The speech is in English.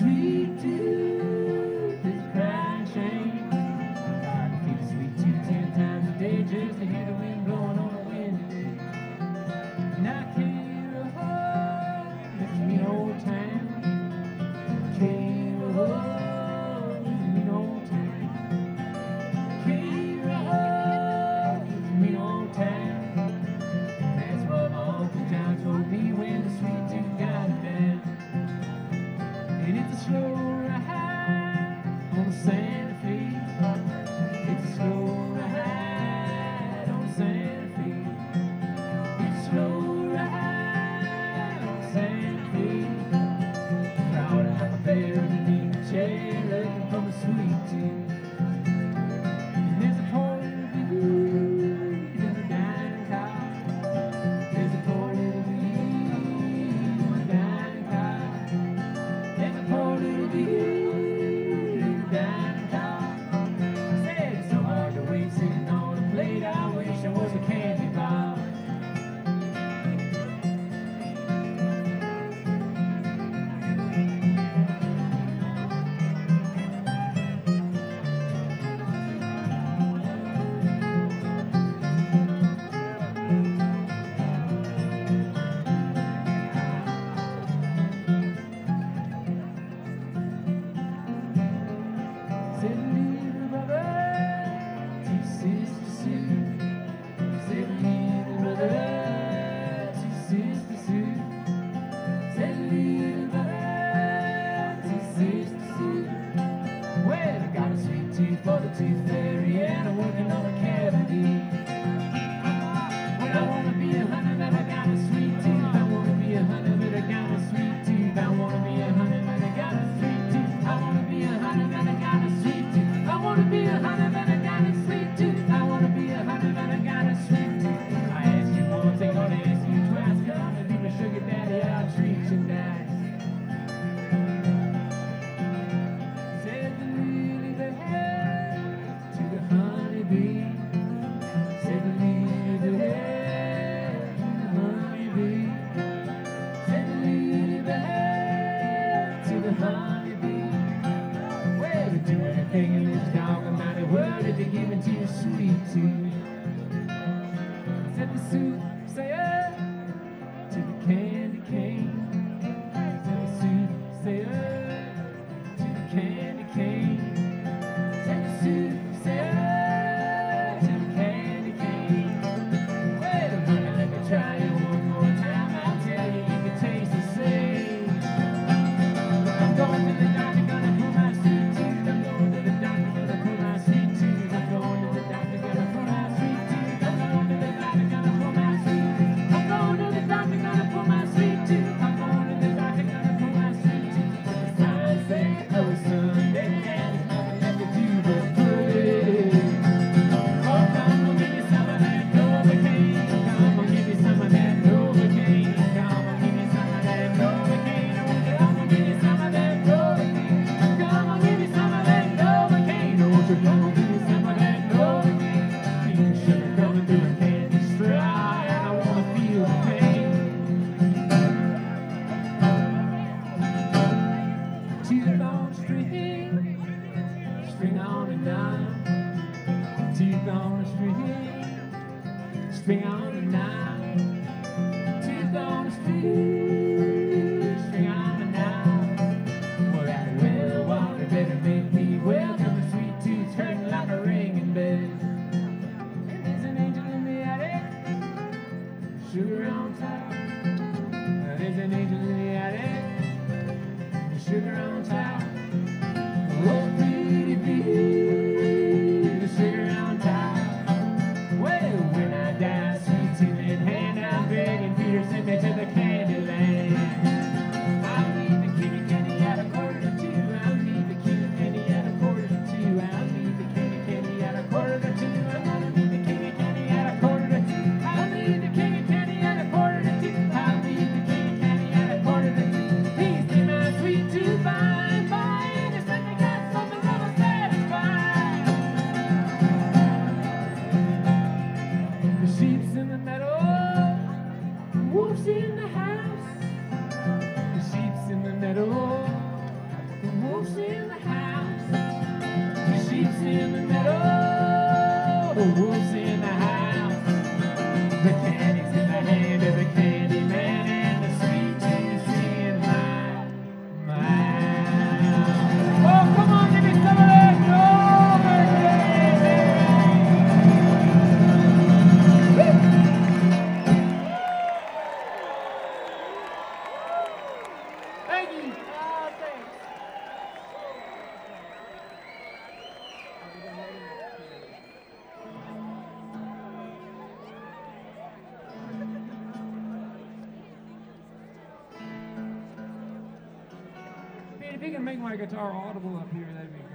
sweet tooth is crying shame. I can feel the sweet tooth 10 times a day just to hear the wind blowing on a windy day. And I can't avoid this mean old town. Can't avoid this mean old town. Can't avoid this mean old town. That's what my Uncle John told me when the sweet tooth got it down. And it's a slow ride on the Santa Fe. It's a slow ride on the Santa Fe. It's a slow ride on the Santa Fe. Crawled out there underneath the chair looking for my sweet tooth. And there's a poor little weed in the dining car. There's a poor little weed in the dining car. There's a poor little weed in the dining car. Said it's so hard to wait sitting on a plate. I wish I was a candy bar. Said little brother to Sister Sue. Said little brother to Sister Sue. Said little brother to Sister Sue. Well, I got a sweet tooth for the tooth fairy and I'm working on a cavity. Well, I wanna be a hunter, but I got a sweet tooth. I wanna be a hunter, but I got a sweet tooth. I wanna be a hunter, but I got a sweet tooth. I wanna be a hunter, but I got a sweet tooth. I wanna be a hunter, but I got a sweet tooth. I wanna be a hunter, but I got a sweet tooth. I ask you once, ain't gonna ask you twice. Come and be my sugar daddy, I'll treat you nice. Said the lily bear to the honeybee. Said the lily bear to the honeybee. Said the lily bear to the honeybee. Well, to do anything in this dog almighty world if you're giving to your sweet tooth. Said the soothsayer to the candy cane. Said the soothsayer to the candy cane. Said the soothsayer to the candy cane. Well, honey, let me try it one more time. I'll tell you if it tastes the same. I'm going to the doctor, gonna pull my sweet tooth. I'm going to the doctor, gonna pull my sweet tooth. I'm going to the doctor, gonna pull my sweet tooth. I'm going to the doctor, gonna pull my sweet tooth. I'm going to the doctor, gonna pull my sweet tooth. I'm going to the doctor, gonna pull my sweet tooth. The sign says, oh, Sunday, and there's nothing left to do but put it. Oh, come on, give me some of that Novocaine. Come on, give me some of that Novocaine. Come on, give me some of that Novocaine. Come on, give me some of that Novocaine. Come on, give me some of that Novocaine. Won't you come on, give me some of that Novocaine? Feel the sugar coming through a candy straw, and I wanna feel the pain. Tooth on a string, string on a dime. Tooth on a string, string on a dime. Tooth on a string, string on a dime. Well, that well water better make me well, 'cause the sweet tooth's hurting like a ringing bell. And there's an angel in the attic, sugar on top. There's an angel in the attic, sugar on top. Oh, pretty baby, the sugar on top. Well, when I die, sweet if you can make my guitar audible up here, that'd be